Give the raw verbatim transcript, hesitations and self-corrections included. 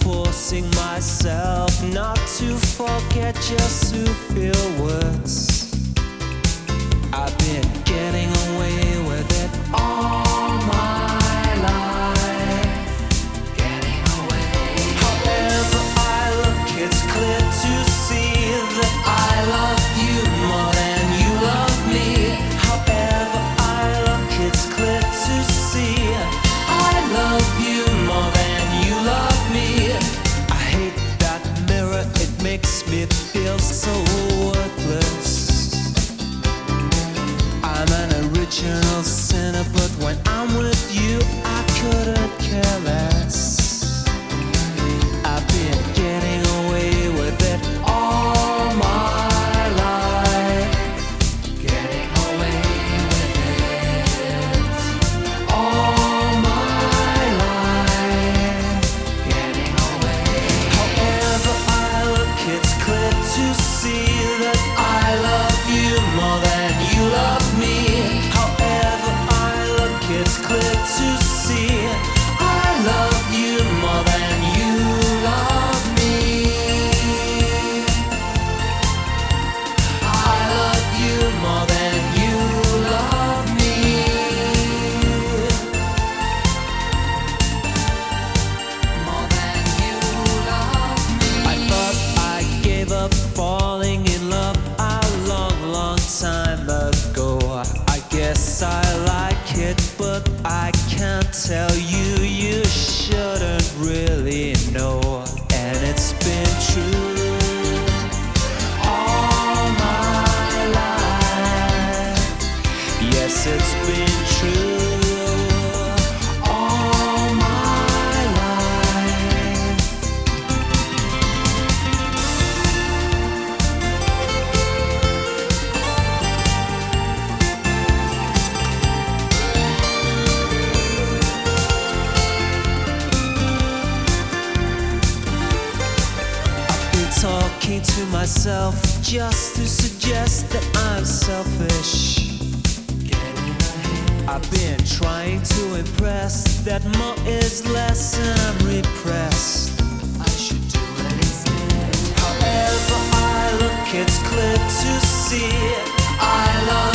forcing myself not to forget, just to feel words. I've been getting away with it all my life. Getting away. However I look, it's clear to see that I love you more than you love me. However I look, it's clear to see I love you more than you love me. I hate that mirror, it makes me feel so worthless. I'm an original sinner, but when I'm with you, I couldn't care less. I've been getting away with it all my life. Getting away with it all my life. Getting away. However I look, it's clear to see that I love you more than you love me. However I look, it's clear to see I love you more than you love me. I love you more than you love me. More than you love me. I thought I gave up falling in love a long, long time ago. I guess I like it, but I can't tell you. You shouldn't really know. And it's been true all my life. Yes, it's been true all my life. I've been talking to myself just to suggest that I'm selfish. I've been trying to impress that more is less and I'm repressed. I should do it instead. However I look, it's clear to see I love